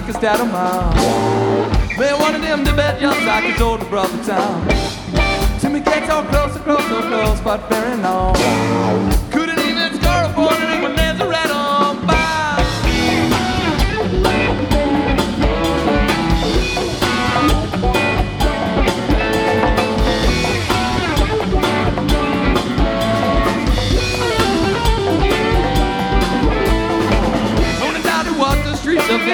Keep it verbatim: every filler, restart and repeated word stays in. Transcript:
cyclists out of mine. Man, one of them the bad young cyclists old to brother town. Timmy gets all close, so close, so close, but very long.